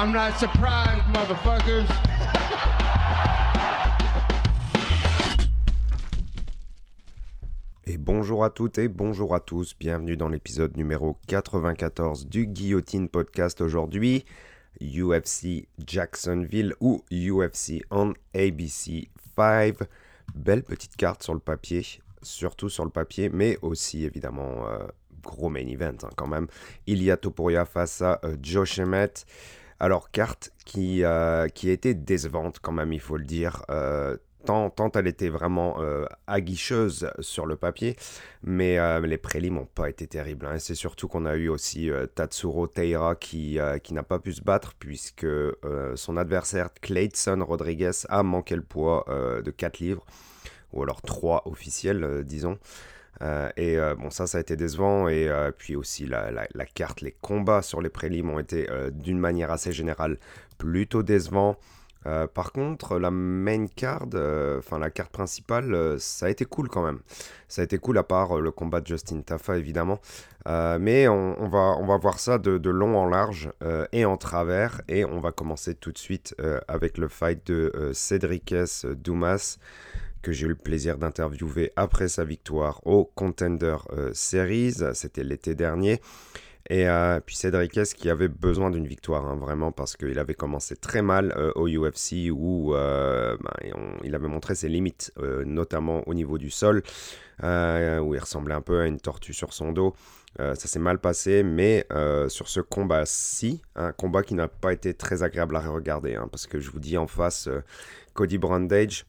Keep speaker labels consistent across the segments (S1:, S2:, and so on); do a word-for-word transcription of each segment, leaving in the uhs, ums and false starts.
S1: I'm not surprised, motherfuckers.
S2: Et bonjour à toutes et bonjour à tous, bienvenue dans l'épisode numéro quatre-vingt-quatorze du Guillotine Podcast aujourd'hui, U F C Jacksonville ou U F C on A B C cinq, belle petite carte sur le papier, surtout sur le papier, mais aussi évidemment euh, gros main event hein, quand même, Ilia Topuria face à euh, Josh Emmett. Alors carte qui, euh, qui a été décevante quand même, il faut le dire, euh, Tant, tant elle était vraiment euh, aguicheuse sur le papier, mais euh, les prélims n'ont pas été terribles. Hein. C'est surtout qu'on a eu aussi euh, Tatsuro Taira qui, euh, qui n'a pas pu se battre puisque euh, son adversaire Clayton Rodriguez a manqué le poids euh, de quatre livres, ou alors trois officiels, euh, disons. Euh, et euh, bon, ça, ça a été décevant. Et euh, puis aussi, la, la, la carte, les combats sur les prélims ont été euh, d'une manière assez générale plutôt décevants. Euh, par contre, la main card, enfin euh, la carte principale, euh, ça a été cool quand même. Ça a été cool à part euh, le combat de Justin Tafa évidemment. Euh, mais on, on, va, on va voir ça de, de long en large euh, et en travers. Et on va commencer tout de suite euh, avec le fight de euh, Cedriques Dumas, que j'ai eu le plaisir d'interviewer après sa victoire au Contender euh, Series. C'était l'été dernier. Et euh, puis Cedriques qui avait besoin d'une victoire, hein, vraiment, parce qu'il avait commencé très mal euh, au U F C où euh, ben, on, il avait montré ses limites, euh, notamment au niveau du sol, euh, où il ressemblait un peu à une tortue sur son dos. Euh, ça s'est mal passé, mais euh, sur ce combat-ci, un combat qui n'a pas été très agréable à regarder, hein, parce que je vous dis en face, euh, Cody Brundage,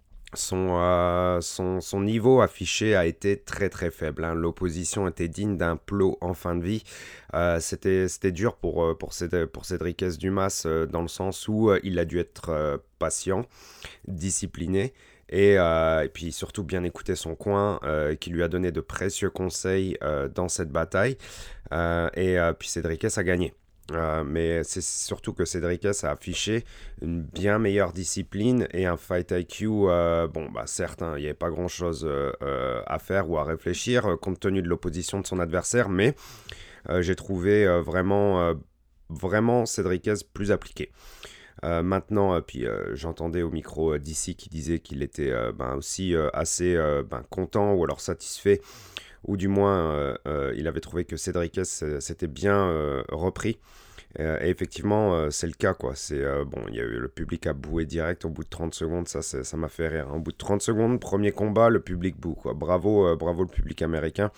S2: Son, euh, son, son niveau affiché a été très très faible. Hein. L'opposition était digne d'un plot en fin de vie. Euh, c'était, c'était dur pour, pour, pour Cedriques Dumas euh, dans le sens où euh, il a dû être euh, patient, discipliné et, euh, et puis surtout bien écouter son coin euh, qui lui a donné de précieux conseils euh, dans cette bataille. Euh, et euh, puis Cedriques a gagné. Euh, mais c'est surtout que Cedriques a affiché une bien meilleure discipline et un fight I Q, euh, bon bah certes, hein, il n'y avait pas grand chose euh, euh, à faire ou à réfléchir euh, compte tenu de l'opposition de son adversaire, mais euh, j'ai trouvé euh, vraiment, euh, vraiment Cedriques plus appliqué. Euh, maintenant, euh, puis euh, j'entendais au micro euh, d'ici qui disait qu'il était euh, ben, aussi euh, assez euh, ben, content ou alors satisfait, ou du moins euh, euh, il avait trouvé que Cedriques s'était bien euh, repris. Euh, et effectivement, euh, c'est le cas, quoi. C'est, euh, bon, il y a eu le public a boué direct au bout de trente secondes, ça, ça m'a fait rire. Hein. Au bout de trente secondes, premier combat, le public boue, quoi. Bravo, euh, bravo le public américain.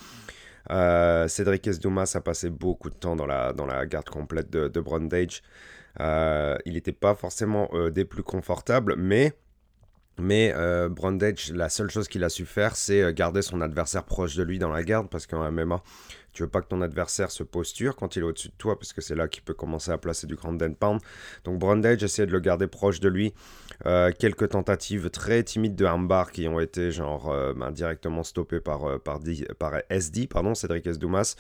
S2: Euh, Cedriques Dumas a passé beaucoup de temps dans la, dans la garde complète de, de Brundage. Euh, il n'était pas forcément euh, des plus confortables, mais... Mais euh, Brundage, la seule chose qu'il a su faire, c'est garder son adversaire proche de lui dans la garde, parce qu'en M M A, tu veux pas que ton adversaire se posture quand il est au-dessus de toi, parce que c'est là qu'il peut commencer à placer du ground and pound. Donc Brundage essayait de le garder proche de lui. Euh, quelques tentatives très timides de armbar qui ont été genre euh, ben, directement stoppées par, euh, par, D, par S D, pardon, Cedriques Dumas.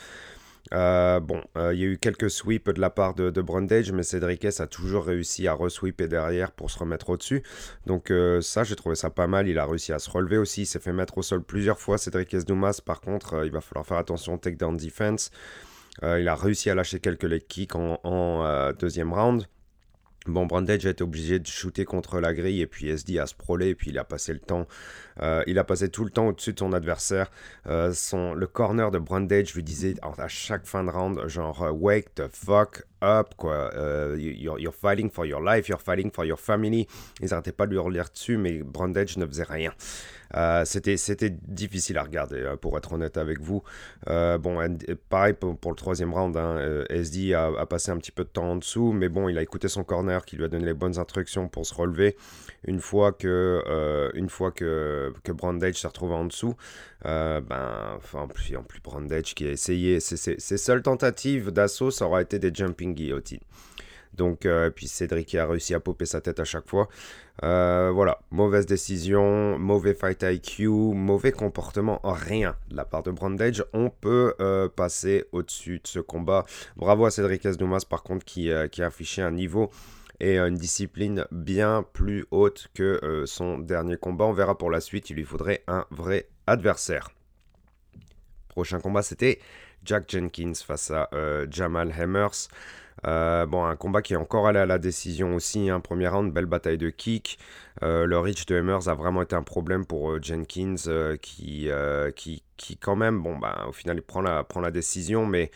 S2: Euh, bon, il euh, y a eu quelques sweeps de la part de, de Brundage, mais Cedriques a toujours réussi à re-sweeper derrière pour se remettre au-dessus. Donc euh, ça, j'ai trouvé ça pas mal. Il a réussi à se relever aussi. Il s'est fait mettre au sol plusieurs fois. Cedriques Dumas, par contre, euh, il va falloir faire attention au takedown defense. Euh, il a réussi à lâcher quelques leg kicks en, en euh, deuxième round. Bon, Brundage a été obligé de shooter contre la grille et puis S D a sprawlé et puis il a passé le temps, euh, il a passé tout le temps au-dessus de son adversaire. Euh, son, le corner de Brundage lui disait à chaque fin de round genre uh, wake the fuck up quoi, uh, you're, you're fighting for your life, you're fighting for your family. Ils n'arrêtaient pas de lui relire dessus, mais Brundage ne faisait rien. Euh, c'était, c'était difficile à regarder, pour être honnête avec vous. Euh, bon, pareil pour, pour le troisième round, hein, euh, S D a, a passé un petit peu de temps en dessous, mais bon, il a écouté son corner qui lui a donné les bonnes instructions pour se relever. Une fois que, euh, une fois que, que Brundage s'est retrouvé en dessous, euh, ben, enfin, en plus, en plus Brundage qui a essayé, ses, ses, ses seules tentatives d'assaut, ça aura été des jumping guillotines. Donc, euh, puis Cedric a réussi à popper sa tête à chaque fois. Euh, voilà, mauvaise décision, mauvais fight I Q, mauvais comportement, rien de la part de Brundage. On peut euh, passer au-dessus de ce combat. Bravo à Cedriques Dumas, par contre, qui, euh, qui a affiché un niveau et une discipline bien plus haute que euh, son dernier combat. On verra pour la suite, il lui faudrait un vrai adversaire. Prochain combat, c'était Jack Jenkins face à euh, Jamal Hemmers. Euh, bon, un combat qui est encore allé à la décision aussi, hein. Premier round, belle bataille de kick. Euh, le reach de Emmers a vraiment été un problème pour euh, Jenkins euh, qui, euh, qui, qui quand même, bon, bah, au final, il prend la, prend la décision, mais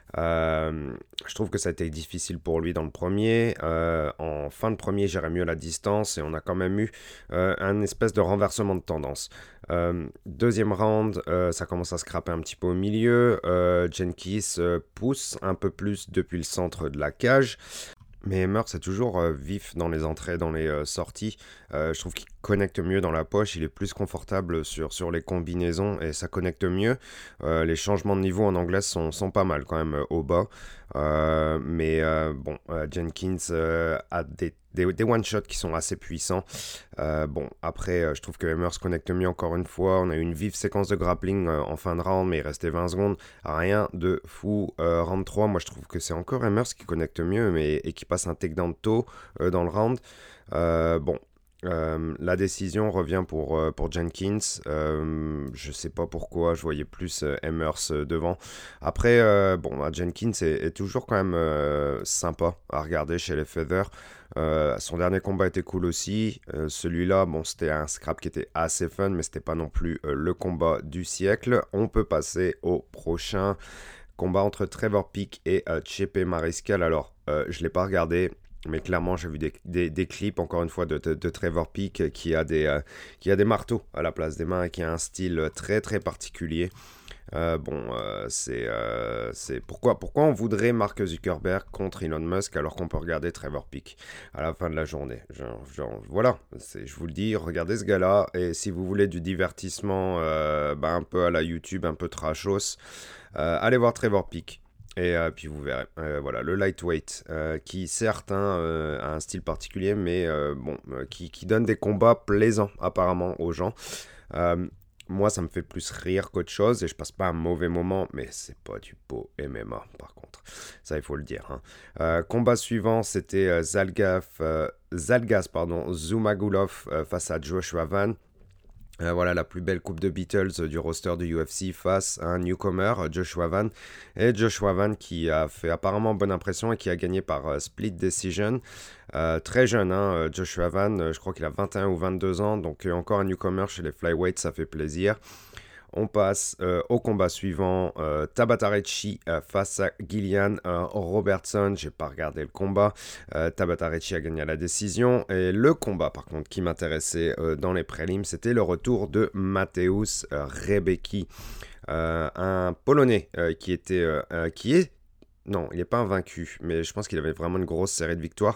S2: euh, je trouve que ça a été difficile pour lui dans le premier. Euh, en fin de premier, j'irais mieux à la distance et on a quand même eu euh, un espèce de renversement de tendance. Euh, deuxième round, euh, ça commence à scraper un petit peu au milieu. Euh, Jenkins euh, pousse un peu plus depuis le centre de la cage. Mais Emmer, c'est toujours euh, vif dans les entrées, dans les euh, sorties. Euh, je trouve qu'il connecte mieux dans la poche, il est plus confortable sur, sur les combinaisons et ça connecte mieux. Euh, les changements de niveau en anglais sont, sont pas mal quand même euh, au bas. Euh, mais euh, bon, euh, Jenkins euh, a des, des, des one-shots qui sont assez puissants. Euh, bon, après, euh, je trouve que Emmer se connecte mieux encore une fois. On a eu une vive séquence de grappling euh, en fin de round, mais il restait vingt secondes. Rien de fou. Euh, round trois, moi je trouve que c'est encore Emmers qui connecte mieux mais, et qui passe un takedown tôt euh, dans le round. Euh, bon, euh, la décision revient pour, euh, pour Jenkins. Euh, je sais pas pourquoi, je voyais plus euh, Emmers euh, devant. Après, euh, bon, bah, Jenkins est, est toujours quand même euh, sympa à regarder chez les Feather. Euh, son dernier combat était cool aussi. Euh, celui-là, bon, c'était un scrap qui était assez fun, mais c'était pas non plus euh, le combat du siècle. On peut passer au prochain combat entre Trevor Peek et euh, Chepe Mariscal. Alors, euh, je l'ai pas regardé. Mais clairement, j'ai vu des, des, des clips, encore une fois, de, de, de Trevor Peek qui a, des, euh, qui a des marteaux à la place des mains et qui a un style très très particulier. Euh, bon, euh, c'est, euh, c'est pourquoi, pourquoi on voudrait Mark Zuckerberg contre Elon Musk alors qu'on peut regarder Trevor Peek à la fin de la journée. Genre, genre, voilà, c'est, je vous le dis, regardez ce gars-là. Et si vous voulez du divertissement euh, bah, un peu à la YouTube, un peu trashos, euh, allez voir Trevor Peek. Et euh, puis vous verrez, euh, voilà, le lightweight, euh, qui certes hein, euh, a un style particulier, mais euh, bon, euh, qui, qui donne des combats plaisants apparemment aux gens. Euh, moi, ça me fait plus rire qu'autre chose, et je passe pas un mauvais moment, mais c'est pas du beau M M A par contre, ça il faut le dire. Hein. Euh, combat suivant, c'était euh, Zalgaf, euh, Zalgas pardon, Zumagulov euh, face à Joshua Van. Euh, voilà la plus belle coupe de Beatles euh, du roster du U F C face à un newcomer, euh, Joshua Van. Et Joshua Van qui a fait apparemment bonne impression et qui a gagné par euh, split decision. Euh, très jeune, hein, Joshua Van, euh, je crois qu'il a vingt et un ou vingt-deux ans, donc euh, encore un newcomer chez les flyweights, ça fait plaisir. On passe euh, au combat suivant, euh, Tabata Ricci euh, face à Gillian euh, Robertson. J'ai pas regardé le combat. Euh, Tabata Ricci a gagné à la décision. Et le combat, par contre, qui m'intéressait euh, dans les prélims, c'était le retour de Mateusz euh, Rebecki, euh, un Polonais euh, qui était, euh, euh, qui est, non, il n'est pas invaincu, mais je pense qu'il avait vraiment une grosse série de victoires.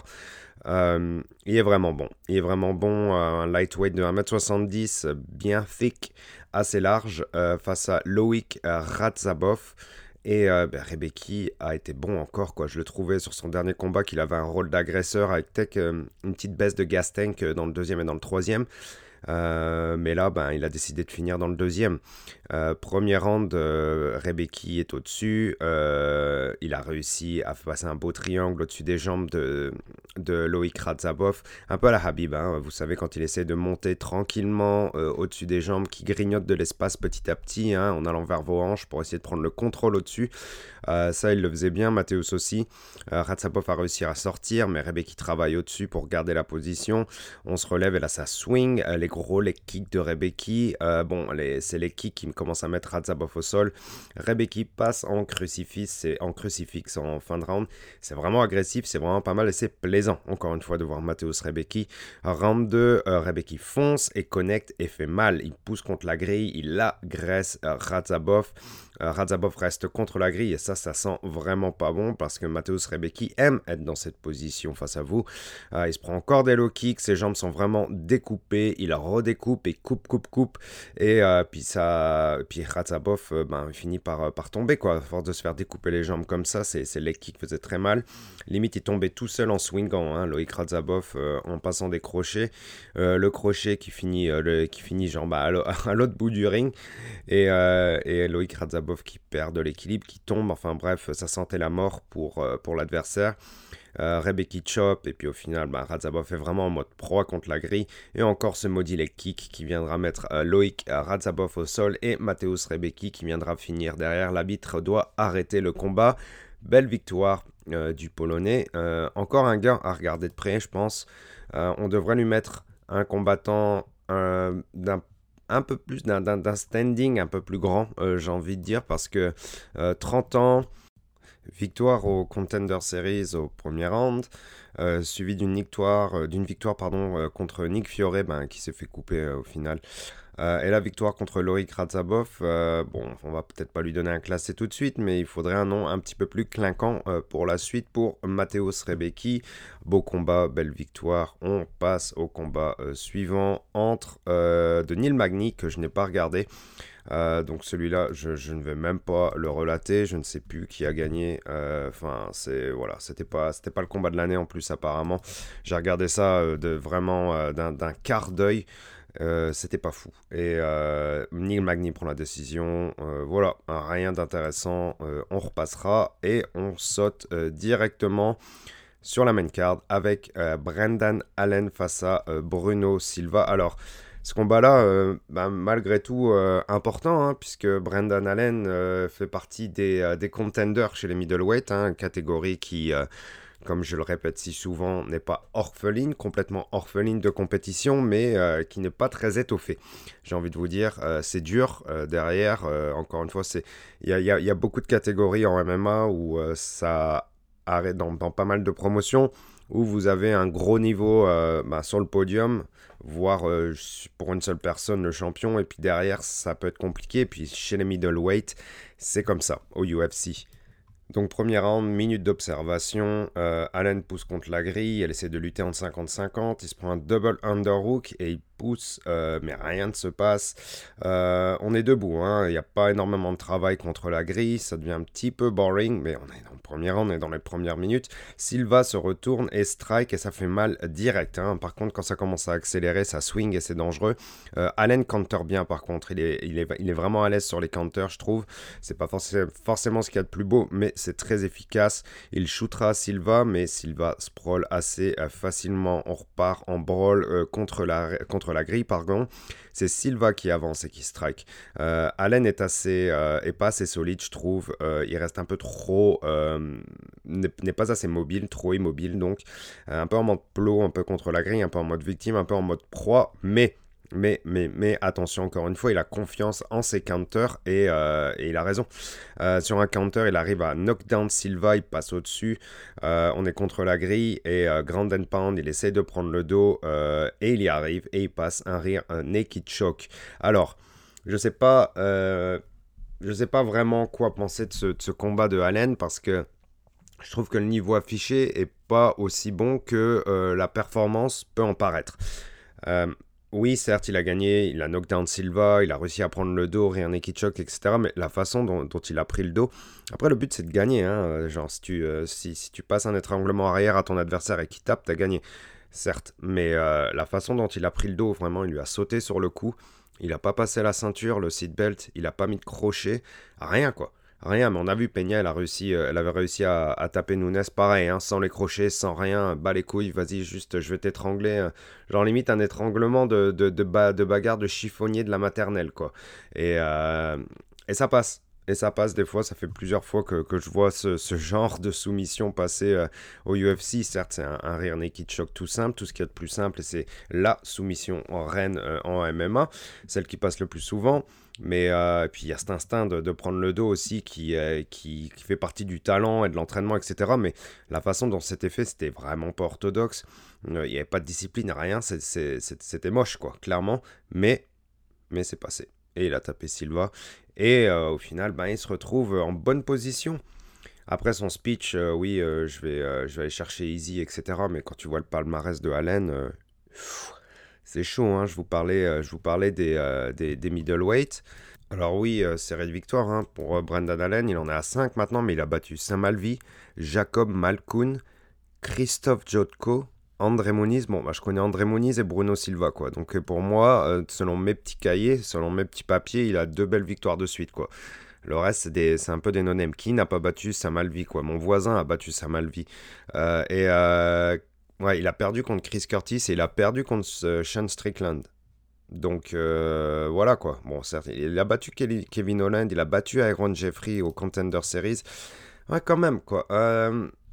S2: Euh, il est vraiment bon. Il est vraiment bon. Euh, un lightweight de un mètre soixante-dix, bien thick, assez large, euh, face à Loïc Radzhabov. Et euh, ben, Rebecki a été bon encore, quoi. Je le trouvais sur son dernier combat qu'il avait un rôle d'agresseur avec peut-être euh, une petite baisse de gas tank dans le deuxième et dans le troisième. Euh, mais là, ben, il a décidé de finir dans le deuxième. Euh, premier round, euh, Rebecki est au-dessus. Euh, il a réussi à passer un beau triangle au-dessus des jambes de, de Loïc Radzhabov. Un peu à la Habib, hein, vous savez, quand il essaie de monter tranquillement euh, au-dessus des jambes, qui grignote de l'espace petit à petit, hein, en allant vers vos hanches pour essayer de prendre le contrôle au-dessus. Euh, ça, il le faisait bien, Mateusz aussi. Euh, Radzhabov a réussi à sortir, mais Rebecki travaille au-dessus pour garder la position. On se relève et là, ça swing. Euh, les gros leg kicks de Rebecki. Euh, bon, les, c'est les kicks qui commencent à mettre Radzhabov au sol. Rebecki passe en crucifix, c'est en crucifix en fin de round. C'est vraiment agressif, c'est vraiment pas mal et c'est plaisant, encore une fois, de voir Mateusz Rebecki. Round deux, euh, Rebecki fonce et connecte et fait mal. Il pousse contre la grille, il agresse euh, Radzhabov. Euh, Radzhabov reste contre la grille et ça, ça sent vraiment pas bon parce que Mateusz Rebecki aime être dans cette position face à vous. Euh, il se prend encore des low kicks, ses jambes sont vraiment découpées, il redécoupe et coupe, coupe, coupe et euh, puis ça, puis Radzhabov euh, ben, finit par, par tomber quoi, à force de se faire découper les jambes comme ça, c'est, c'est leg kick faisait très mal. Limite, il tombait tout seul en swingant, hein, Loïc Radzhabov euh, en passant des crochets, euh, le crochet qui finit, euh, le, qui finit genre bah, à l'autre bout du ring et, euh, et Loïc Radzhabov qui perd de l'équilibre, qui tombe, enfin bref, ça sentait la mort pour, euh, pour l'adversaire. Euh, Rebecki chop et puis au final bah, Radzhabov est vraiment en mode proie contre la grille et encore ce maudit leg kick qui viendra mettre euh, Loïc Radzhabov au sol et Mateusz Rebecki qui viendra finir derrière. L'arbitre doit arrêter le combat. Belle victoire euh, du Polonais. Euh, encore un gars à regarder de près, je pense. Euh, on devrait lui mettre un combattant euh, d'un un peu plus d'un, d'un, d'un standing un peu plus grand, euh, j'ai envie de dire, parce que euh, trente ans, victoire au Contender Series au premier round, euh, suivi d'une victoire, euh, d'une victoire pardon, euh, contre Nick Fiore, ben, qui s'est fait couper euh, au final. Euh, et la victoire contre Loïc Radzhabov, euh, bon, on va peut-être pas lui donner un classé tout de suite, mais il faudrait un nom un petit peu plus clinquant euh, pour la suite pour Mateusz Rebecki. Beau combat, belle victoire. On passe au combat euh, suivant entre euh, de Neil Magny, que je n'ai pas regardé. Euh, donc celui-là, je, je ne vais même pas le relater. Je ne sais plus qui a gagné. Enfin, euh, c'est voilà, c'était pas, c'était pas le combat de l'année en plus apparemment. J'ai regardé ça euh, de vraiment euh, d'un, d'un quart d'œil. Euh, c'était pas fou. Et euh, Neil Magny prend la décision. Euh, voilà, rien d'intéressant. Euh, on repassera et on saute euh, directement sur la main card avec euh, Brendan Allen face à euh, Bruno Silva. Alors, ce combat-là, euh, bah, malgré tout, euh, important, hein, puisque Brendan Allen euh, fait partie des, euh, des contenders chez les middleweight, hein, catégorie qui, euh, comme je le répète si souvent, n'est pas orpheline, complètement orpheline de compétition, mais euh, qui n'est pas très étoffée. J'ai envie de vous dire, euh, c'est dur euh, derrière. Euh, encore une fois, il y a, y, a, y a beaucoup de catégories en M M A où euh, ça arrête dans, dans pas mal de promotions, où vous avez un gros niveau euh, bah, sur le podium, voire euh, pour une seule personne le champion, et puis derrière ça peut être compliqué. Et puis chez les middleweight, c'est comme ça au U F C. Donc premier round, minute d'observation, euh, Allen pousse contre la grille, elle essaie de lutter en cinquante cinquante, il se prend un double underhook et il pousse, euh, mais rien ne se passe. Euh, on est debout, hein, il n'y a pas énormément de travail contre la grille, ça devient un petit peu boring, mais on est dans le premier round, on est dans les premières minutes. Silva se retourne et strike et ça fait mal direct. Hein. Par contre, quand ça commence à accélérer, ça swing et c'est dangereux. Euh, Allen counter bien par contre, il est, il est, il est vraiment à l'aise sur les counters, je trouve. C'est pas forc- forcément ce qu'il y a de plus beau, mais c'est très efficace. Il shootera Silva, mais Silva sprawl assez euh, facilement. On repart en brawl euh, contre, la, contre la grille, pardon. C'est Silva qui avance et qui strike. Euh, Allen est, assez, euh, est pas assez solide, je trouve. Euh, il reste un peu trop... Euh, n'est, n'est pas assez mobile, trop immobile, donc. Euh, un peu en mode plo, un peu contre la grille, un peu en mode victime, un peu en mode proie, mais... Mais, mais, mais attention, encore une fois, il a confiance en ses counters et, euh, et il a raison. Euh, sur un counter, il arrive à knockdown Silva, il passe au-dessus. Euh, on est contre la grille et euh, Ground and Pound, il essaie de prendre le dos euh, et il y arrive et il passe un rire, un naked choke. Alors, je sais pas, euh, je sais pas vraiment quoi penser de ce, de ce combat de Allen parce que je trouve que le niveau affiché est pas aussi bon que euh, la performance peut en paraître. Euh, Oui, certes, il a gagné, il a knockdown Silva, il a réussi à prendre le dos, rien naked choke, et cetera. Mais la façon dont, dont il a pris le dos... Après, le but, c'est de gagner. Hein. Genre, si tu, euh, si, si tu passes un étranglement arrière à ton adversaire et qu'il tape, t'as gagné. Certes, mais euh, la façon dont il a pris le dos, vraiment, il lui a sauté sur le cou. Il n'a pas passé la ceinture, le seatbelt, il n'a pas mis de crochet. Rien, quoi. Rien, mais on a vu Peña, elle, a réussi, euh, elle avait réussi à, à taper Nunes, pareil, hein, sans les crochets, sans rien, bas les couilles, vas-y, juste, je vais t'étrangler. euh, genre limite un étranglement de, de, de, ba- de bagarre de chiffonnier de la maternelle, quoi. Et, euh, et ça passe. Et ça passe des fois, ça fait plusieurs fois que, que je vois ce, ce genre de soumission passer euh, au U F C. Certes, c'est un, un rear naked choke tout simple, tout ce qu'il y a de plus simple, et c'est la soumission en reine euh, en M M A, celle qui passe le plus souvent. Mais euh, puis il y a cet instinct de, de prendre le dos aussi qui, euh, qui, qui fait partie du talent et de l'entraînement, et cetera. Mais la façon dont c'était fait, c'était vraiment pas orthodoxe. Euh, Il n'y avait pas de discipline, rien. C'est, c'est, c'est, c'était moche, quoi, clairement. Mais, mais c'est passé. Et il a tapé Silva. Et euh, au final, ben, il se retrouve en bonne position. Après son speech, euh, oui, euh, je, vais, euh, je vais aller chercher Easy, et cetera. Mais quand tu vois le palmarès de Allen... Euh, c'est chaud, hein. Je vous parlais, euh, je vous parlais des, euh, des, des middleweight. Alors oui, euh, série de victoires hein, pour euh, Brendan Allen, il en est à cinq maintenant, mais il a battu Sam Alvey, Jacob Malkoun, Christophe Jotko, André Muniz. Bon, bah, je connais André Muniz et Bruno Silva, quoi. Donc euh, pour moi, euh, selon mes petits cahiers, selon mes petits papiers, il a deux belles victoires de suite, quoi. Le reste, c'est, des, c'est un peu des no-names. Qui n'a pas battu Sam Alvey, quoi? Mon voisin a battu Sam Alvey. Euh, et euh, ouais, il a perdu contre Chris Curtis et il a perdu contre euh, Sean Strickland. Donc euh, voilà quoi. Bon, certes, il a battu Kelly- Kevin Holland, il a battu Aaron Jeffrey au Contender Series. Ouais, quand même quoi. Euh,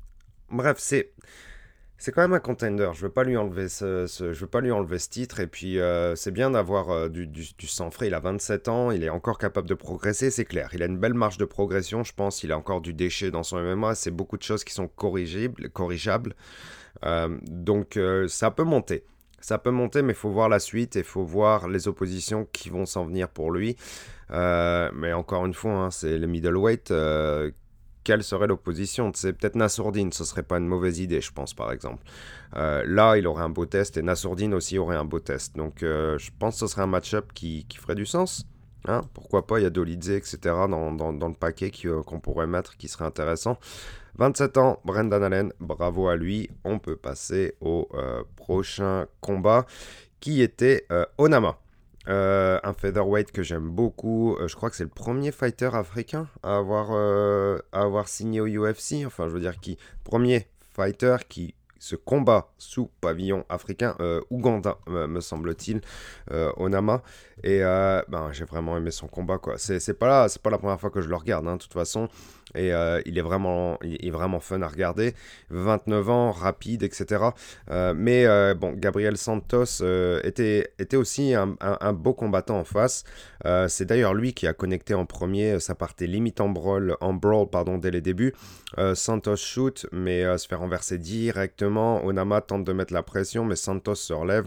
S2: bref, c'est... C'est quand même un contender, je veux pas lui enlever ce, ce- je veux pas lui enlever ce titre, et puis euh, c'est bien d'avoir euh, du, du, du sang frais, il a vingt-sept ans, il est encore capable de progresser, c'est clair, il a une belle marge de progression, je pense, il a encore du déchet dans son M M A, c'est beaucoup de choses qui sont corrigibles, corrigeables, Euh, donc euh, ça peut monter, ça peut monter, mais il faut voir la suite, et il faut voir les oppositions qui vont s'en venir pour lui. Euh, mais encore une fois, hein, c'est le middleweight. Euh, quelle serait l'opposition? C'est peut-être Nassourdine, ce serait pas une mauvaise idée, je pense, par exemple. Euh, là, il aurait un beau test, et Nassourdine aussi aurait un beau test. Donc, euh, je pense que ce serait un match-up qui, qui ferait du sens. Hein, pourquoi pas, il y a Dolidze, et cetera dans, dans, dans le paquet qui, euh, qu'on pourrait mettre, qui serait intéressant. vingt-sept ans, Brendan Allen, bravo à lui. On peut passer au euh, prochain combat, qui était euh, Onama. Euh, un featherweight que j'aime beaucoup. Euh, je crois que c'est le premier fighter africain à avoir, euh, à avoir signé au U F C. Enfin, je veux dire, qui premier fighter qui se combat sous pavillon africain, euh, Ouganda, euh, me semble-t-il, euh, Onama. Et euh, ben, j'ai vraiment aimé son combat, quoi. C'est, c'est pas là, c'est pas la première fois que je le regarde, hein, de toute façon. Et euh, il est vraiment, il est vraiment fun à regarder. vingt-neuf ans, rapide, et cetera. Euh, mais euh, bon, Gabriel Santos euh, était, était aussi un, un, un beau combattant en face. Euh, c'est d'ailleurs lui qui a connecté en premier. Ça partait limite en brawl, en brawl pardon, dès les débuts. Euh, Santos shoot, mais euh, se fait renverser directement. Onama tente de mettre la pression, mais Santos se relève.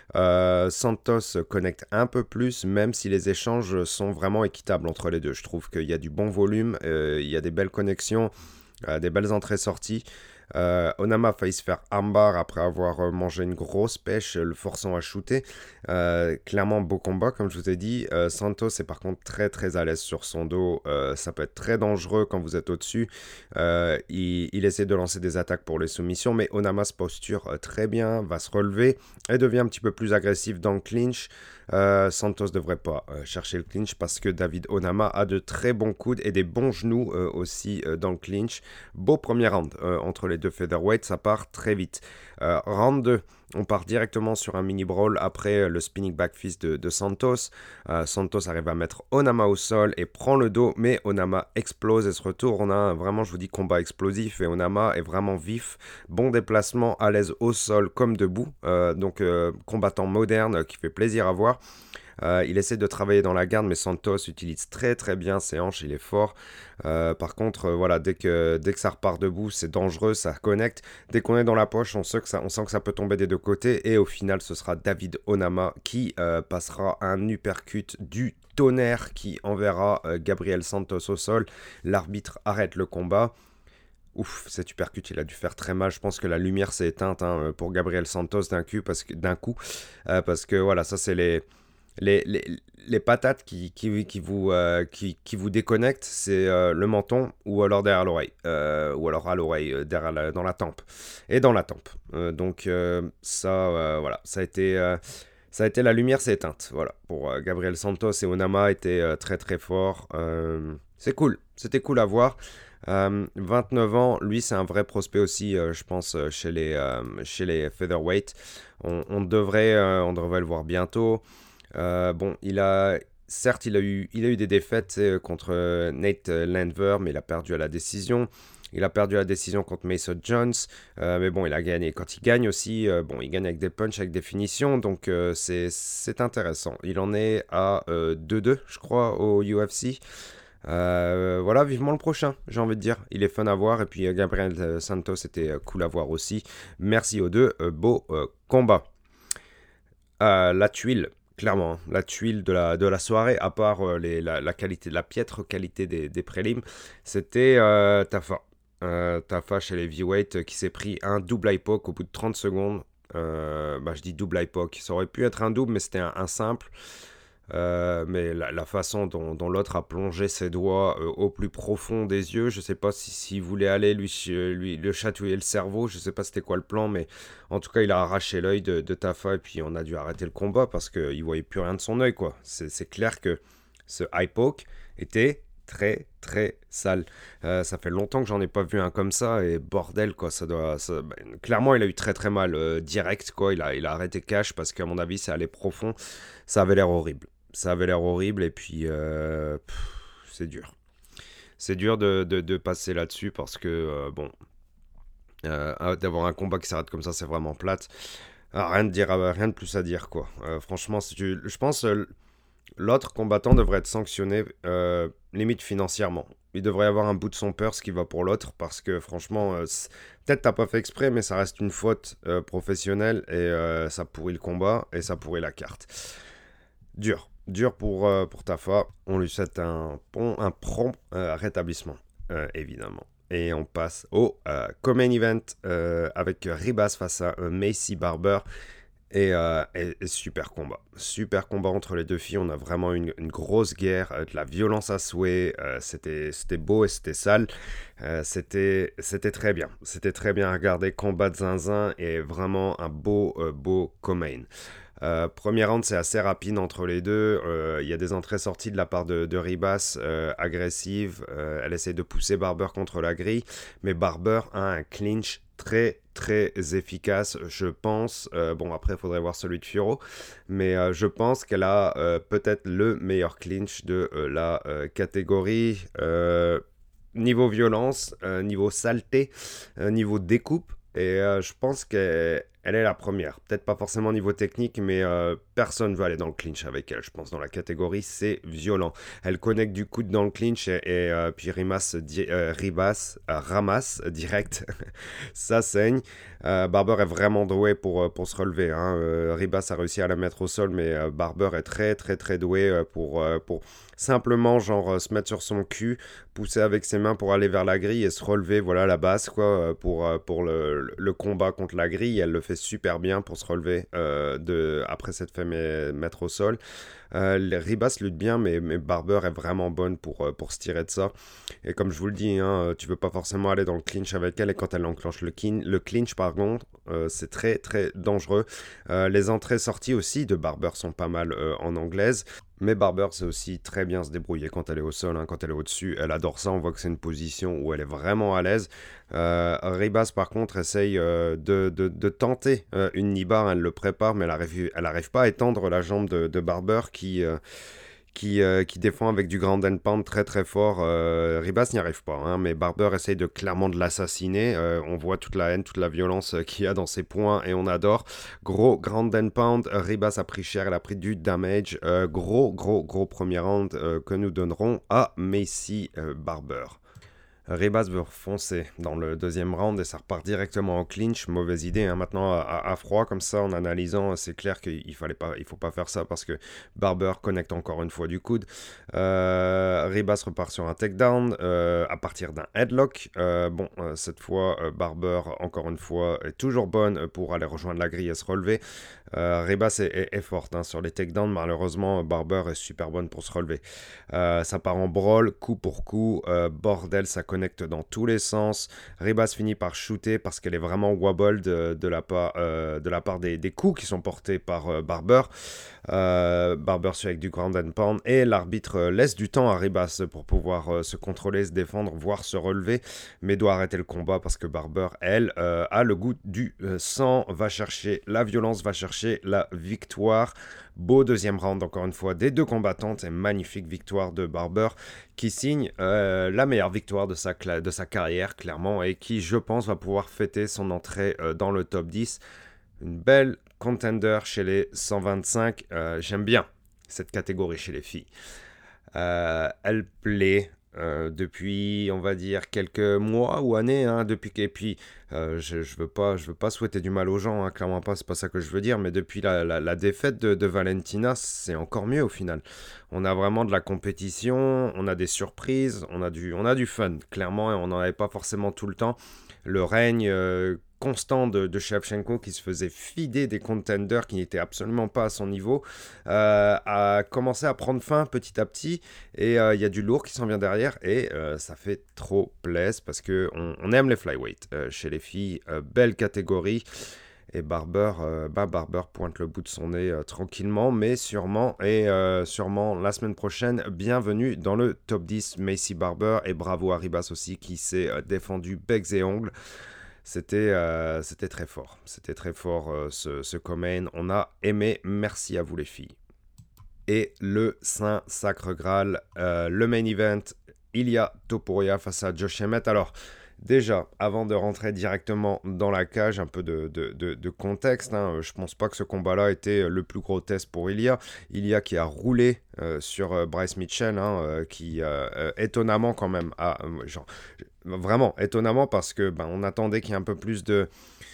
S2: Euh, Santos connecte un peu plus, même si les échanges sont vraiment équitables entre les deux. Je trouve qu'il y a du bon volume, euh, il y a des belles connexions, euh, des belles entrées-sorties. Euh, Onama a failli se faire armbar après avoir euh, mangé une grosse pêche, le forçant à shooter. Euh, clairement, beau combat, comme je vous ai dit. Euh, Santos est par contre très très à l'aise sur son dos. Euh, ça peut être très dangereux quand vous êtes au-dessus. Euh, il, il essaie de lancer des attaques pour les soumissions, mais Onama se posture euh, très bien, va se relever et devient un petit peu plus agressif dans le clinch. Euh, Santos ne devrait pas euh, chercher le clinch parce que David Onama a de très bons coudes et des bons genoux euh, aussi euh, dans le clinch. Beau premier round euh, entre les deux featherweights, ça part très vite. Euh, round deux, on part directement sur un mini brawl après le spinning back fist de, de Santos. Euh, Santos arrive à mettre Onama au sol et prend le dos, mais Onama explose et se retourne. On a vraiment, je vous dis, combat explosif et Onama est vraiment vif. Bon déplacement, à l'aise au sol comme debout. Euh, donc euh, combattant moderne euh, qui fait plaisir à voir. Euh, il essaie de travailler dans la garde, mais Santos utilise très très bien ses hanches, il est fort. Euh, par contre, euh, voilà, dès que, dès que ça repart debout, c'est dangereux, ça connecte. Dès qu'on est dans la poche, on sait, que ça, on sent que ça peut tomber des deux côtés. Et au final, ce sera David Onama qui euh, passera un uppercut du tonnerre qui enverra euh, Gabriel Santos au sol. L'arbitre arrête le combat. Ouf, cet uppercut, il a dû faire très mal. Je pense que la lumière s'est éteinte hein, pour Gabriel Santos d'un coup, parce que, d'un coup, euh, parce que voilà, ça c'est les, les, les, les patates qui, qui, qui, vous, euh, qui, qui vous déconnectent, c'est euh, le menton ou alors derrière l'oreille, euh, ou alors à l'oreille, euh, derrière la, dans la tempe, et dans la tempe. Euh, donc euh, ça, euh, voilà, ça a été... Euh, ça a été la lumière s'est éteinte, voilà. Pour euh, Gabriel Santos et Onama étaient euh, très très forts. Euh, c'est cool, c'était cool à voir. Euh, vingt-neuf ans, lui c'est un vrai prospect aussi, euh, je pense, euh, chez les, euh, chez les featherweight. On, on, devrait, euh, on devrait le voir bientôt. Euh, bon, il a, certes, il a eu, il a eu des défaites contre Nate Landwehr, mais il a perdu à la décision. Il a perdu la décision contre Mason Jones, euh, mais bon, il a gagné. Quand il gagne aussi, euh, bon, il gagne avec des punchs, avec des finitions, donc euh, c'est, c'est intéressant. Il en est à euh, deux deux, je crois, au U F C. Euh, voilà, vivement le prochain, j'ai envie de dire. Il est fun à voir, et puis euh, Gabriel Santos était euh, cool à voir aussi. Merci aux deux, euh, beau euh, combat. Euh, la tuile. Clairement, hein, la tuile de la, de la soirée, à part euh, les, la, la qualité, la piètre qualité des, des prélims, c'était euh, Tafa. Euh, Tafa chez les heavyweight euh, qui s'est pris un double eye poke au bout de trente secondes. Euh, bah, je dis double eye poke, ça aurait pu être un double, mais c'était un, un simple. Euh, mais la, la façon dont, dont l'autre a plongé ses doigts euh, au plus profond des yeux, je sais pas si, s'il voulait aller lui, lui le chatouiller le cerveau, je sais pas c'était quoi le plan, mais en tout cas il a arraché l'œil de, de Tafa et puis on a dû arrêter le combat parce qu'il voyait plus rien de son œil quoi. C'est, c'est clair que ce eye poke était très très sale. Euh, ça fait longtemps que j'en ai pas vu un comme ça et bordel quoi, ça doit. Ça, bah, clairement il a eu très très mal euh, direct quoi. Il a il a arrêté cash parce qu'à mon avis ça allait profond. Ça avait l'air horrible. Ça avait l'air horrible et puis euh, pff, c'est dur. C'est dur de, de, de passer là-dessus parce que euh, bon. Euh, d'avoir un combat qui s'arrête comme ça, c'est vraiment plate. Ah, rien de dire, euh, rien de plus à dire, quoi. Euh, franchement, si tu, je pense euh, l'autre combattant devrait être sanctionné, euh, limite financièrement. Il devrait y avoir un bout de son purse qui va pour l'autre parce que franchement, euh, peut-être t'as pas fait exprès, mais ça reste une faute euh, professionnelle et euh, ça pourrit le combat et ça pourrit la carte. Dur, dur pour, euh, pour Tafa. On lui souhaite un, bon, un prompt euh, rétablissement, euh, évidemment. Et on passe au euh, Common Event euh, avec Ribas face à euh, Maycee Barber. Et, euh, et, et super combat. Super combat entre les deux filles. On a vraiment une, une grosse guerre, euh, de la violence à souhait. Euh, c'était, c'était beau et c'était sale. Euh, c'était, c'était très bien. C'était très bien à regarder. Combat de zinzin et vraiment un beau, euh, beau co-main. Euh, premier round, c'est assez rapide entre les deux. Il euh, y a des entrées-sorties de la part de, de Ribas, euh, agressive. Euh, elle essaie de pousser Barber contre la grille, mais Barber a un clinch très très efficace, je pense. Euh, bon, après, il faudrait voir celui de Furo, mais euh, je pense qu'elle a euh, peut-être le meilleur clinch de euh, la euh, catégorie. Euh, niveau violence, euh, niveau saleté, euh, niveau découpe. Et euh, je pense qu'elle elle est la première. Peut-être pas forcément au niveau technique, mais euh, personne ne veut aller dans le clinch avec elle. Je pense dans la catégorie, c'est violent. Elle connecte du coude dans le clinch et, et euh, puis Rimas, di- euh, Ribas euh, ramasse direct. Ça saigne. Euh, Barber est vraiment doué pour, pour se relever. Hein. Euh, Ribas a réussi à la mettre au sol, mais euh, Barber est très très très doué euh, pour, euh, pour simplement genre euh, se mettre sur son cul, pousser avec ses mains pour aller vers la grille et se relever. Voilà la base quoi euh, pour, euh, pour le, le combat contre la grille. Elle le fait super bien pour se relever euh, de, après s'être fait met, mettre au sol. Euh, les Ribas lutte bien, mais, mais Barber est vraiment bonne pour, euh, pour se tirer de ça. Et comme je vous le dis, hein, tu veux pas forcément aller dans le clinch avec elle, et quand elle enclenche le, kin- le clinch, par contre, euh, c'est très très dangereux. Euh, les entrées-sorties aussi de Barber sont pas mal euh, en anglaise. Mais Barber sait aussi très bien se débrouiller quand elle est au sol, hein, quand elle est au-dessus. Elle adore ça, on voit que c'est une position où elle est vraiment à l'aise. Euh, Ribas, par contre, essaye euh, de, de, de tenter euh, une knee-bar, elle le prépare, mais elle n'arrive elle arrive pas à étendre la jambe de, de Barber qui, euh, qui, euh, qui défend avec du grand and pound très très fort. Euh, Ribas n'y arrive pas, hein, mais Barber essaye de clairement de l'assassiner. Euh, on voit toute la haine, toute la violence euh, qu'il y a dans ses poings et on adore. Gros grand and pound, Ribas a pris cher, elle a pris du damage. Euh, gros gros gros premier round euh, que nous donnerons à Maycee euh, Barber. Ribas veut foncer dans le deuxième round et ça repart directement en clinch. Mauvaise idée, hein. Maintenant à, à, à froid comme ça, en analysant, c'est clair qu'il fallait pas, il faut pas faire ça parce que Barber connecte encore une fois du coude. Euh, Ribas repart sur un takedown euh, à partir d'un headlock. Euh, bon, euh, cette fois, euh, Barber, encore une fois, est toujours bonne pour aller rejoindre la grille et se relever. Euh, Ribas est, est, est forte hein, sur les takedowns. Malheureusement, Barber est super bonne pour se relever. Euh, ça part en brawl, coup pour coup. Euh, bordel, ça connecte dans tous les sens. Ribas finit par shooter parce qu'elle est vraiment wobble de, de, la, part, euh, de la part des, des coups qui sont portés par euh, Barber. Euh, Barber suit avec du ground and pound et l'arbitre laisse du temps à Ribas pour pouvoir euh, se contrôler, se défendre, voire se relever, mais doit arrêter le combat parce que Barber, elle, euh, a le goût du euh, sang, va chercher la violence, va chercher la victoire. Beau deuxième round, encore une fois, des deux combattantes et magnifique victoire de Barber qui signe euh, la meilleure victoire de sa, cla- de sa carrière, clairement, et qui, je pense, va pouvoir fêter son entrée euh, dans le top dix. Une belle contender chez les cent vingt-cinq. Euh, j'aime bien cette catégorie chez les filles. Euh, elle plaît euh, depuis, on va dire, quelques mois ou années. Hein, depuis que, et puis, euh, je, je veux pas, je veux pas souhaiter du mal aux gens, hein, clairement pas, c'est pas ça que je veux dire. Mais depuis la, la, la défaite de, de Valentina, c'est encore mieux au final. On a vraiment de la compétition, on a des surprises, on a du, on a du fun, clairement, et on n'en avait pas forcément tout le temps. Le règne euh, constant de, de Shevchenko qui se faisait fider des contenders qui n'étaient absolument pas à son niveau euh, a commencé à prendre fin petit à petit et il euh, y a du lourd qui s'en vient derrière et euh, ça fait trop plaisir parce qu'on on aime les flyweight euh, chez les filles, euh, belle catégorie. Et Barber, euh, bah Barber pointe le bout de son nez euh, tranquillement, mais sûrement, et euh, sûrement la semaine prochaine, bienvenue dans le top dix Maycee Barber, et bravo à Ribas aussi qui s'est euh, défendu becs et ongles. C'était, euh, c'était très fort, c'était très fort euh, ce, ce co-main, on a aimé, merci à vous les filles. Et le Saint Sacre Graal, euh, le main event, Ilia Topuria face à Josh Emmett. Alors, Déjà, avant de rentrer directement dans la cage, un peu de, de, de, de contexte, hein, je pense pas que ce combat-là était le plus gros test pour Ilia. Ilia qui a roulé euh, sur euh, Bryce Mitchell, hein, euh, qui euh, euh, étonnamment quand même, a, euh, genre, vraiment étonnamment parce que ben, on attendait qu'il y ait un peu plus de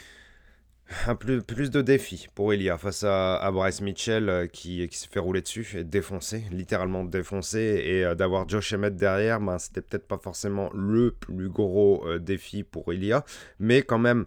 S2: un plus, plus de défis pour Ilia face à, à Bryce Mitchell euh, qui, qui se fait rouler dessus et défoncer, littéralement défoncer. Et euh, d'avoir Josh Emmett derrière, ben, c'était peut-être pas forcément le plus gros euh, défi pour Ilia. Mais quand même,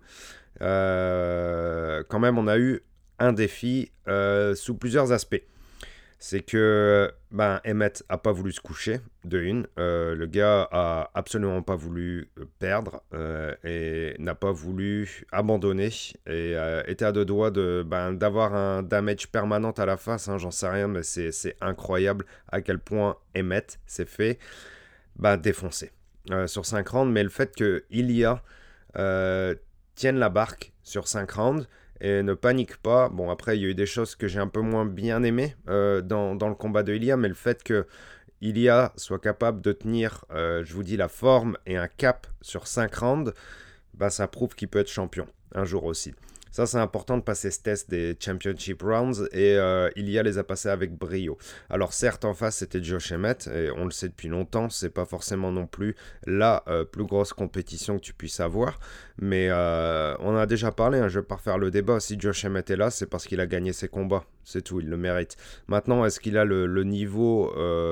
S2: euh, quand même, on a eu un défi euh, sous plusieurs aspects. C'est que ben, Emmett a pas voulu se coucher, de une. Euh, le gars a absolument pas voulu perdre euh, et n'a pas voulu abandonner et euh, était à deux doigts de, ben, d'avoir un damage permanent à la face. Hein, j'en sais rien, mais c'est, c'est incroyable à quel point Emmett s'est fait ben, défoncer euh, sur cinq rounds. Mais le fait qu'il y a euh, tienne la barque sur cinq rounds et ne panique pas. Bon, après, il y a eu des choses que j'ai un peu moins bien aimées euh, dans, dans le combat de Ilia, mais le fait que Ilia soit capable de tenir, euh, je vous dis, la forme et un cap sur cinq rounds, bah, ça prouve qu'il peut être champion un jour aussi. Ça, c'est important de passer ce test des Championship Rounds et euh, Ilia les a passés avec brio. Alors certes, en face, c'était Josh Emmett et on le sait depuis longtemps, c'est pas forcément non plus la euh, plus grosse compétition que tu puisses avoir, mais euh, on en a déjà parlé, hein, je vais pas refaire le débat. Si Josh Emmett est là, c'est parce qu'il a gagné ses combats, c'est tout, il le mérite. Maintenant, est-ce qu'il a le, le niveau,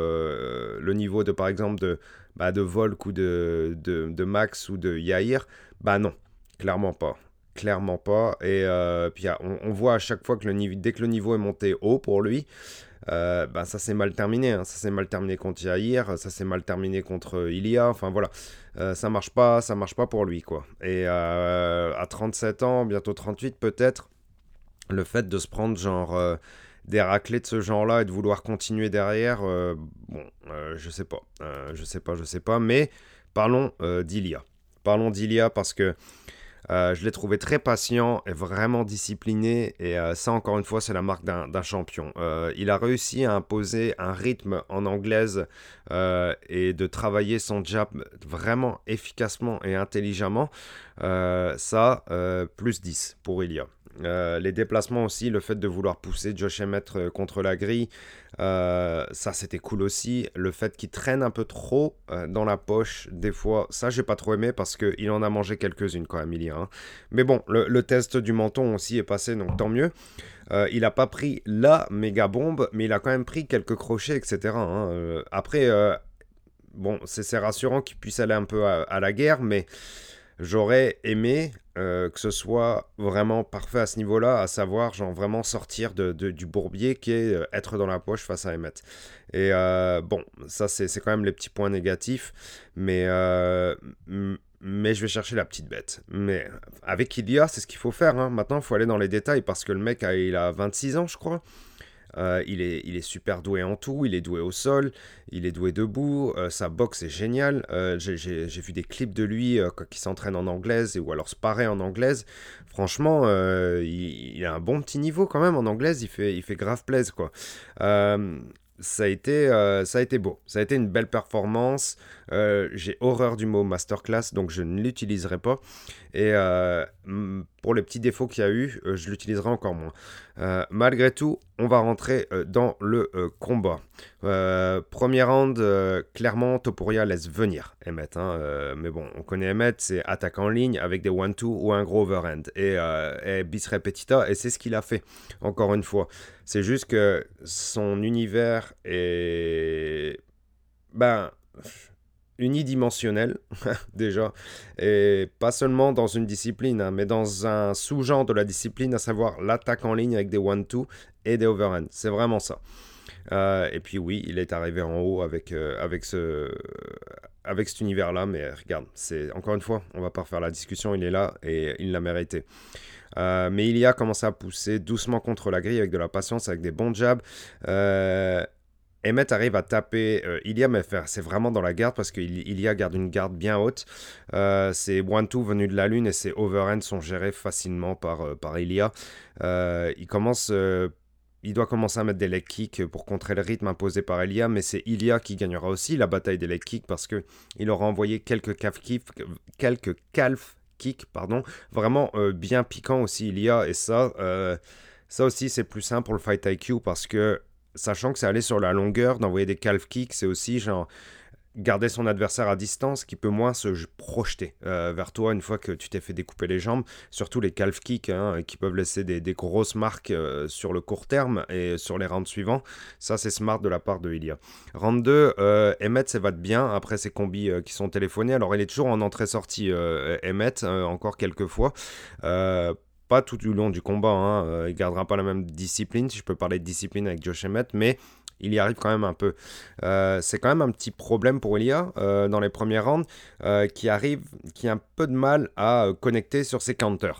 S2: euh, le niveau de par exemple de, bah, de Volk ou de, de, de Max ou de Yair? Bah non, clairement pas. Clairement pas. Et euh, puis on, on voit à chaque fois que le niveau, dès que le niveau est monté haut pour lui, euh, ben ça s'est mal terminé. Hein. Ça s'est mal terminé contre Yair, ça s'est mal terminé contre Ilia. Enfin voilà, euh, ça marche pas, ça marche pas pour lui quoi. Et euh, à trente-sept ans, bientôt trente-huit peut-être, le fait de se prendre genre euh, des raclées de ce genre-là et de vouloir continuer derrière, euh, bon, euh, je sais pas, euh, je sais pas, je sais pas. Mais parlons euh, d'Ilia. Parlons d'Ilia parce que euh, je l'ai trouvé très patient et vraiment discipliné. Et euh, ça, encore une fois, c'est la marque d'un, d'un champion. Euh, il a réussi à imposer un rythme en anglaise euh, et de travailler son jab vraiment efficacement et intelligemment. Euh, ça, euh, plus dix pour Ilia. Euh, les déplacements aussi, le fait de vouloir pousser Josh Emmett contre la grille, euh, ça c'était cool aussi. Le fait qu'il traîne un peu trop euh, dans la poche, des fois, ça j'ai pas trop aimé parce qu'il en a mangé quelques-unes quand même, il y a. Hein. Mais bon, le, le test du menton aussi est passé, donc tant mieux. Euh, il a pas pris la méga bombe, mais il a quand même pris quelques crochets, et cetera. Hein. Euh, après, euh, bon, c'est, c'est rassurant qu'il puisse aller un peu à, à la guerre, mais j'aurais aimé euh, que ce soit vraiment parfait à ce niveau-là, à savoir genre vraiment sortir de, de, du bourbier qui est euh, être dans la poche face à Emmett. Et euh, bon, ça c'est, c'est quand même les petits points négatifs, mais, euh, m- mais je vais chercher la petite bête. Mais avec Ilia, c'est ce qu'il faut faire. Hein. Maintenant, il faut aller dans les détails parce que le mec, a, il a vingt-six ans, je crois. Euh, il, est, il est super doué en tout, il est doué au sol, il est doué debout, euh, sa boxe est géniale. Euh, j'ai, j'ai, j'ai vu des clips de lui euh, qui s'entraîne en anglaise ou alors sparrer en anglaise. Franchement, euh, il, il a un bon petit niveau quand même en anglaise, il fait, il fait grave plaise quoi. Euh, ça a, été, euh, ça a été beau, ça a été une belle performance. Euh, j'ai horreur du mot masterclass, donc je ne l'utiliserai pas. Et euh, pour les petits défauts qu'il y a eu, euh, je l'utiliserai encore moins. Euh, malgré tout, on va rentrer euh, dans le euh, combat. Euh, premier round, euh, clairement, Topuria laisse venir Emmett. Hein, euh, mais bon, on connaît Emmett, c'est attaque en ligne avec des one-two ou un gros overhand. Et, euh, et bis repetita, et c'est ce qu'il a fait, encore une fois. C'est juste que son univers est... Ben... unidimensionnel déjà et pas seulement dans une discipline hein, mais dans un sous-genre de la discipline, à savoir l'attaque en ligne avec des one-two et des overhands, c'est vraiment ça. Euh, et puis oui, il est arrivé en haut avec, euh, avec, ce, avec cet univers là, mais regarde, c'est encore une fois, on va pas refaire la discussion, il est là et il l'a mérité. Euh, mais il y a commencé à pousser doucement contre la grille avec de la patience, avec des bons jabs. euh, Emmett arrive à taper euh, Ilia, mais c'est vraiment dans la garde parce qu'Ilia garde une garde bien haute. Euh, ses one-two venus de la lune et ses overhands sont gérés facilement par, euh, par Ilia. Euh, il commence... Euh, il doit commencer à mettre des leg kicks pour contrer le rythme imposé par Ilia, mais c'est Ilia qui gagnera aussi la bataille des leg kicks parce qu'il aura envoyé quelques calf kicks, quelques calf kicks pardon, vraiment euh, bien piquants aussi Ilia, et ça, euh, ça aussi c'est plus simple pour le Fight I Q parce que sachant que c'est aller sur la longueur, d'envoyer des calf kicks, c'est aussi genre garder son adversaire à distance qui peut moins se projeter euh, vers toi une fois que tu t'es fait découper les jambes, surtout les calf kicks hein, qui peuvent laisser des, des grosses marques euh, sur le court terme et sur les rounds suivants. Ça c'est smart de la part de Ilia. Round deux, euh, Emmett s'évade bien après ses combis euh, qui sont téléphonés. Alors il est toujours en entrée-sortie euh, Emmett, euh, encore quelques fois. Euh, pas tout du long du combat, hein. euh, il gardera pas la même discipline, si je peux parler de discipline avec Josh Emmett, mais il y arrive quand même un peu. Euh, c'est quand même un petit problème pour Ilia euh, dans les premiers rounds euh, qui arrive, qui a un peu de mal à euh, connecter sur ses counters.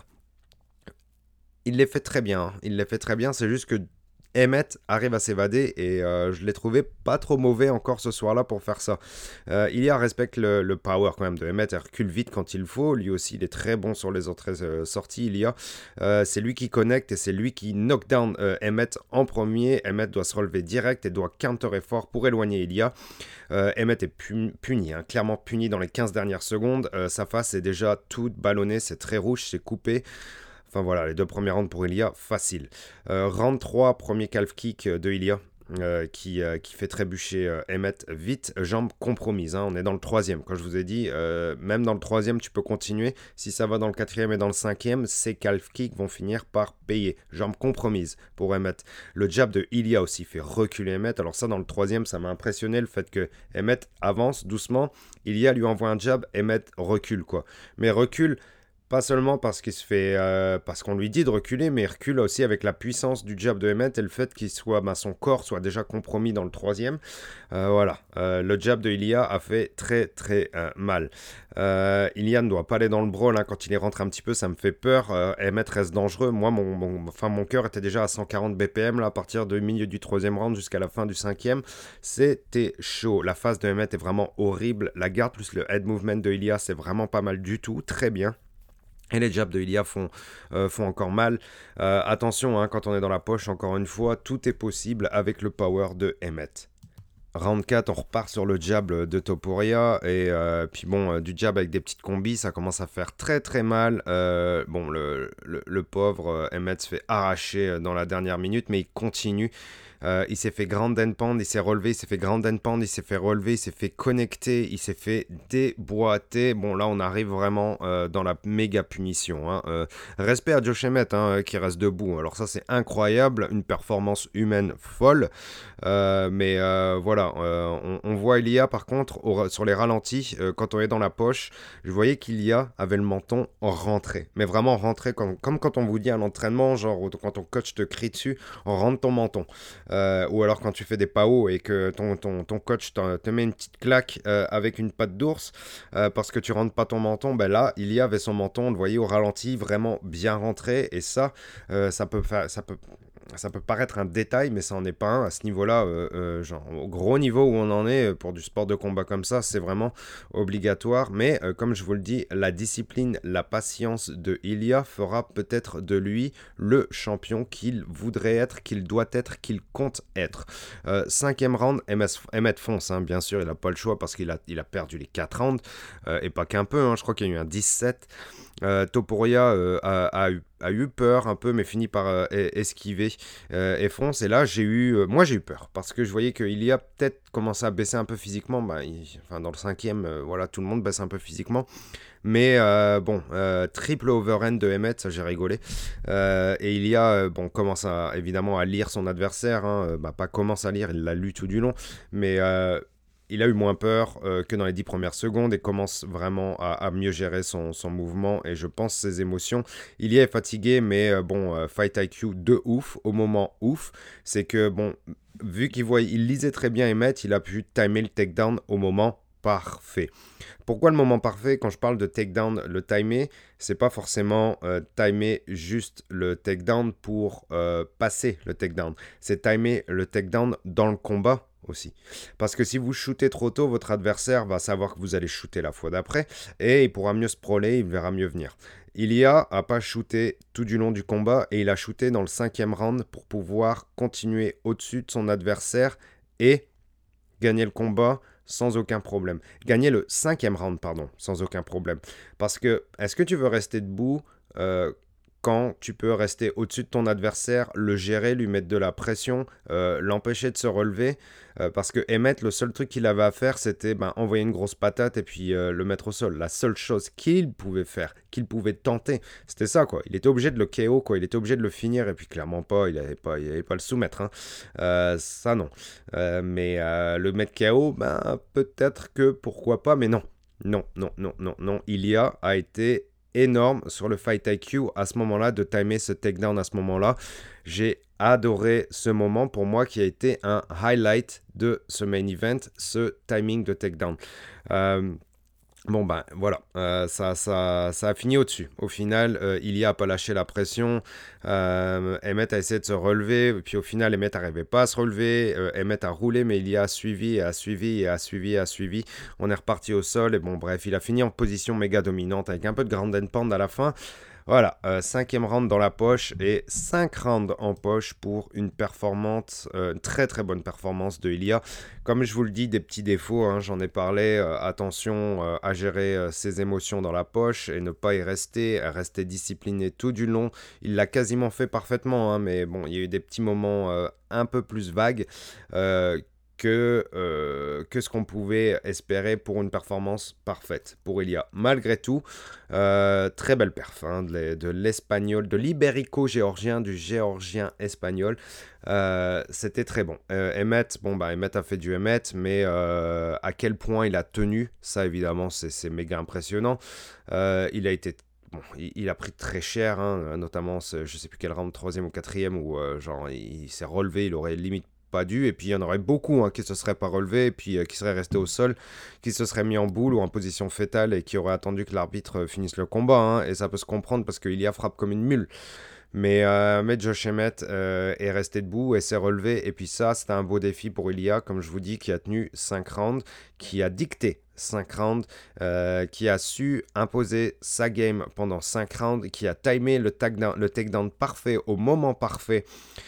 S2: Il les fait très bien, il les fait très bien, c'est juste que Emmett arrive à s'évader et euh, je l'ai trouvé pas trop mauvais encore ce soir-là pour faire ça. Euh, Ilia respecte le, le power quand même de Emmett, elle recule vite quand il faut, lui aussi il est très bon sur les autres euh, sorties. Ilia, euh, c'est lui qui connecte et c'est lui qui knock down euh, Emmett en premier. Emmett doit se relever direct et doit counterer fort pour éloigner Ilia. Euh, Emmett est pu- puni, hein, clairement puni dans les quinze dernières secondes. Euh, sa face est déjà toute ballonnée, c'est très rouge, c'est coupé. Enfin voilà, les deux premiers rounds pour Ilia, facile. Euh, round trois, premier calf kick de Ilia, euh, qui, euh, qui fait trébucher euh, Emmett vite, jambe compromise. Hein, on est dans le troisième, quand je vous ai dit, euh, même dans le troisième, tu peux continuer. Si ça va dans le quatrième et dans le cinquième, ces calf kicks vont finir par payer. Jambe compromise pour Emmett. Le jab de Ilia aussi fait reculer Emmett. Alors ça, dans le troisième, ça m'a impressionné, le fait que Emmett avance doucement. Ilia lui envoie un jab, Emmett recule, quoi. Mais recule... Pas seulement parce qu'il se fait, euh, parce qu'on lui dit de reculer, mais il recule aussi avec la puissance du jab de Emmett et le fait qu'il soit, bah, son corps soit déjà compromis dans le troisième. Euh, voilà, euh, le jab de Ilia a fait très très euh, mal. Euh, Ilia ne doit pas aller dans le brawl hein, quand il est rentré un petit peu, ça me fait peur. Euh, Emmett reste dangereux. Moi, mon, mon, enfin, mon cœur était déjà à cent quarante B P M là, à partir du milieu du troisième round jusqu'à la fin du cinquième. C'était chaud. La phase de Emmett est vraiment horrible. La garde plus le head movement de Ilia, c'est vraiment pas mal du tout. Très bien. Et les jabs de Ilia font, euh, font encore mal. Euh, attention, hein, quand on est dans la poche, encore une fois, tout est possible avec le power de Emmett. Round quatre, on repart sur le jab de Topuria. Et euh, puis bon, euh, du jab avec des petites combis, ça commence à faire très très mal. Euh, bon, le, le, le pauvre euh, Emmett se fait arracher dans la dernière minute, mais il continue. Euh, il s'est fait grand and pound, il s'est relevé, il s'est fait grand and pound, il s'est fait relever, il s'est fait connecter, il s'est fait déboîter. Bon, là, on arrive vraiment euh, dans la méga punition. Hein. Euh, respect à Josh Emmett hein, qui reste debout. Alors ça, c'est incroyable, une performance humaine folle. Euh, mais euh, voilà, euh, on, on voit Ilia par contre au, sur les ralentis, euh, quand on est dans la poche, je voyais qu'Ilia avait le menton rentré. Mais vraiment rentré, comme, comme quand on vous dit à l'entraînement, genre quand ton coach te crie dessus, on rentre ton menton. Euh, ou alors quand tu fais des P A O et que ton, ton, ton coach te met une petite claque euh, avec une patte d'ours euh, parce que tu rentres pas ton menton, ben là, Ilia avait son menton, on le voyait au ralenti, vraiment bien rentré. Et ça, euh, ça peut faire... Ça peut... Ça peut paraître un détail, mais ça n'en est pas un. À ce niveau-là, euh, euh, genre, au gros niveau où on en est, pour du sport de combat comme ça, c'est vraiment obligatoire. Mais euh, comme je vous le dis, la discipline, la patience de Ilia fera peut-être de lui le champion qu'il voudrait être, qu'il doit être, qu'il compte être. Euh, cinquième round, Emmett fonce, hein, bien sûr, il n'a pas le choix parce qu'il a, il a perdu les quatre rounds, euh, et pas qu'un peu, hein, je crois qu'il y a eu un dix-sept. Euh, Topuria euh, a, a, eu, a eu peur un peu, mais finit par euh, esquiver euh, et fonce. Et là, j'ai eu, euh, moi, j'ai eu peur parce que je voyais qu'il y a peut-être commencé à baisser un peu physiquement. Bah, il, enfin, dans le cinquième, euh, voilà, tout le monde baisse un peu physiquement. Mais euh, bon, euh, triple overhand de Emmett, ça j'ai rigolé. Euh, et il y a, euh, bon, commence à, évidemment à lire son adversaire. Hein, bah, pas commence à lire, il l'a lu tout du long. Mais euh, il a eu moins peur euh, que dans les dix premières secondes et commence vraiment à, à mieux gérer son, son mouvement et je pense ses émotions. Il y est fatigué, mais euh, bon, euh, Fight I Q de ouf, au moment ouf. C'est que, bon, vu qu'il voit, il lisait très bien Emmett, il a pu timer le takedown au moment parfait. Pourquoi le moment parfait? Quand je parle de takedown, le timer, c'est pas forcément euh, timer juste le takedown pour euh, passer le takedown. C'est timer le takedown dans le combat aussi. Parce que si vous shootez trop tôt, votre adversaire va savoir que vous allez shooter la fois d'après et il pourra mieux sprawler, il verra mieux venir. Ilya a pas shooté tout du long du combat et il a shooté dans le cinquième round pour pouvoir continuer au-dessus de son adversaire et gagner le combat sans aucun problème. Gagner le cinquième round, pardon, sans aucun problème. Parce que, est-ce que tu veux rester debout euh, quand tu peux rester au-dessus de ton adversaire, le gérer, lui mettre de la pression, euh, l'empêcher de se relever euh, parce que Emmett, le seul truc qu'il avait à faire, c'était ben, envoyer une grosse patate et puis euh, le mettre au sol. La seule chose qu'il pouvait faire, qu'il pouvait tenter, c'était ça, quoi. Il était obligé de le K O, quoi. Il était obligé de le finir et puis clairement pas, il n'avait pas, il avait pas le soumettre. Hein. Euh, ça, non. Euh, mais euh, le mettre K O, ben, peut-être que pourquoi pas, mais non. Non, non, non, non, non. Ilya a été énorme sur le Fight I Q à ce moment-là, de timer ce takedown à ce moment-là. J'ai adoré ce moment pour moi qui a été un highlight de ce main event, ce timing de takedown. Euh, Bon ben voilà, euh, ça, ça, ça a fini au-dessus. Au final, euh, Ilya a pas lâché la pression. Euh, Emmett a essayé de se relever, puis au final, Emmett n'arrivait pas à se relever. Euh, Emmett a roulé, mais Ilya a suivi, et a suivi, et a suivi, et a suivi. On est reparti au sol, et bon bref, il a fini en position méga dominante avec un peu de ground and pound à la fin. Voilà, euh, cinquième round dans la poche et cinq rounds en poche pour une performance, euh, très très bonne performance de Ilya. Comme je vous le dis, des petits défauts, hein, j'en ai parlé, euh, attention euh, à gérer euh, ses émotions dans la poche et ne pas y rester, à rester discipliné tout du long. Il l'a quasiment fait parfaitement, hein, mais bon, il y a eu des petits moments euh, un peu plus vagues. Euh, Que, euh, que ce qu'on pouvait espérer pour une performance parfaite pour Ilya. Malgré tout, euh, très belle perf hein, de, de l'espagnol, de l'ibérico-géorgien, du géorgien espagnol. Euh, c'était très bon. Euh, Emmett, bon bah Emmett a fait du Emmett, mais euh, à quel point il a tenu, ça évidemment c'est, c'est méga impressionnant. Euh, il a été Bon, il, il a pris très cher, hein, notamment, je sais plus quel round, troisième ou quatrième, où euh, genre, il, il s'est relevé, il aurait limite pas dû, et puis il y en aurait beaucoup hein, qui se seraient pas relevés, et puis euh, qui seraient restés au sol, qui se seraient mis en boule ou en position fétale, et qui auraient attendu que l'arbitre finisse le combat, hein, et ça peut se comprendre parce qu'il y a frappe comme une mule. Mais, euh, mais Josh Emmett euh, est resté debout et s'est relevé. Et puis ça, c'était un beau défi pour Ilya, comme je vous dis, qui a tenu cinq rounds, qui a dicté cinq rounds, euh, qui a su imposer sa game pendant cinq rounds, qui a timé le takedown, le takedown parfait au moment parfait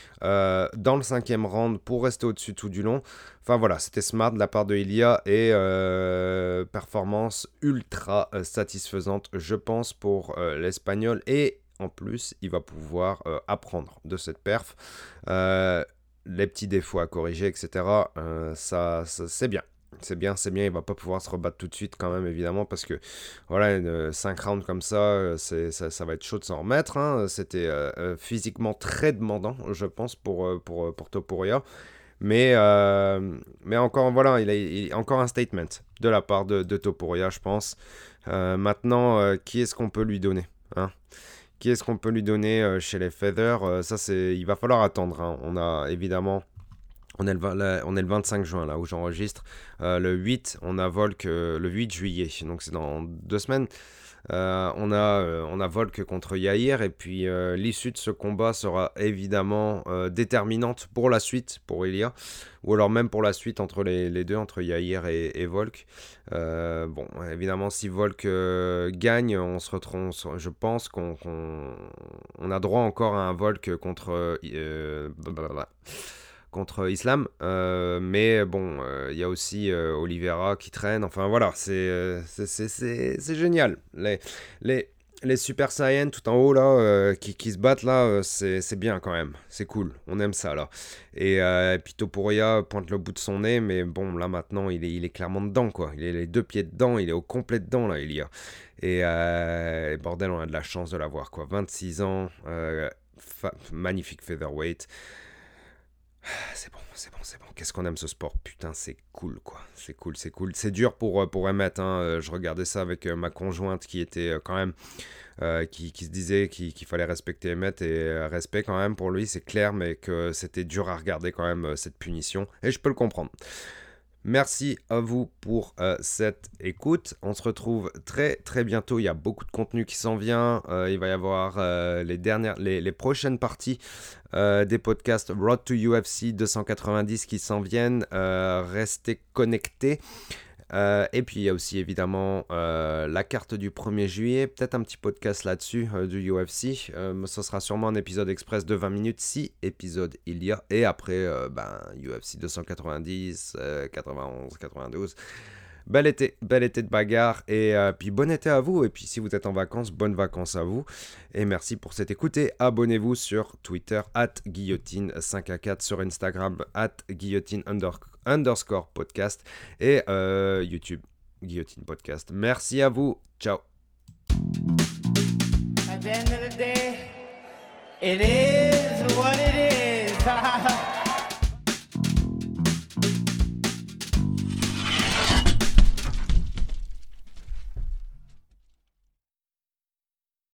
S2: euh, dans le cinquième round pour rester au-dessus tout du long. Enfin voilà, c'était smart de la part de Ilya et euh, performance ultra euh, satisfaisante, je pense, pour euh, l'Espagnol. Et en plus, il va pouvoir euh, apprendre de cette perf. Euh, les petits défauts à corriger, et cetera. Euh, ça, ça, c'est bien. C'est bien, c'est bien. Il va pas pouvoir se rebattre tout de suite quand même, évidemment, parce que voilà, une, cinq rounds comme ça, c'est, ça, ça va être chaud de s'en remettre. Hein. C'était euh, physiquement très demandant, je pense, pour, pour, pour Topuria. Mais, euh, mais encore, voilà, il a, il, encore un statement de la part de, de Topuria, je pense. Euh, maintenant, euh, qui est-ce qu'on peut lui donner hein Qui est-ce qu'on peut lui donner euh, chez les Feather euh, Ça, c'est, il va falloir attendre. Hein. On a évidemment, on est le, là, on est le vingt-cinq juin là où j'enregistre. Euh, le huit, on a Volk euh, le huit juillet, donc c'est dans deux semaines. Euh, on, a, euh, on a Volk contre Yair et puis euh, l'issue de ce combat sera évidemment euh, déterminante pour la suite, pour Ilya, ou alors même pour la suite entre les, les deux, entre Yair et, et Volk. Euh, bon, évidemment, si Volk euh, gagne, on se retrouve, je pense qu'on, qu'on on a droit encore à un Volk contre... Euh, blablabla. contre Islam, euh, mais bon, il euh, y a aussi euh, Oliveira qui traîne, enfin voilà, c'est, euh, c'est, c'est, c'est, c'est génial, les, les, les Super Saiyans tout en haut là, euh, qui, qui se battent là, euh, c'est, c'est bien quand même, c'est cool, on aime ça là, et, euh, et puis Topuria pointe le bout de son nez, mais bon, là maintenant, il est, il est clairement dedans quoi, il est les deux pieds dedans, il est au complet dedans là, il y a, et, euh, et bordel, on a de la chance de l'avoir quoi, vingt-six ans, euh, fa- magnifique featherweight. C'est bon, c'est bon, c'est bon. Qu'est-ce qu'on aime ce sport. Putain, c'est cool, quoi. C'est cool, c'est cool. C'est dur pour, pour Emmett. Hein. Je regardais ça avec ma conjointe qui était quand même... Euh, qui, qui se disait qu'il, qu'il fallait respecter Emmett. Et respect quand même pour lui, c'est clair, mais que c'était dur à regarder quand même, cette punition. Et je peux le comprendre. Merci à vous pour euh, cette écoute. On se retrouve très très bientôt. Il y a beaucoup de contenu qui s'en vient. Euh, il va y avoir euh, les dernières, les, les prochaines parties euh, des podcasts Road to U F C deux cent quatre-vingt-dix qui s'en viennent. Euh, restez connectés. Euh, et puis il y a aussi évidemment euh, la carte du premier juillet, peut-être un petit podcast là-dessus euh, du U F C. Euh, ce sera sûrement un épisode express de vingt minutes si épisode il y a. Et après, euh, ben, U F C deux cent quatre-vingt-dix, euh, quatre-vingt-onze, quatre-vingt-douze. Bel été, bel été de bagarre et euh, puis bon été à vous et puis si vous êtes en vacances, bonnes vacances à vous et merci pour cette écoute et abonnez-vous sur Twitter at guillotine cinq à quatre, sur Instagram at guillotine under, underscore podcast et euh, YouTube guillotine podcast. Merci à vous, ciao. At the end of the day, it is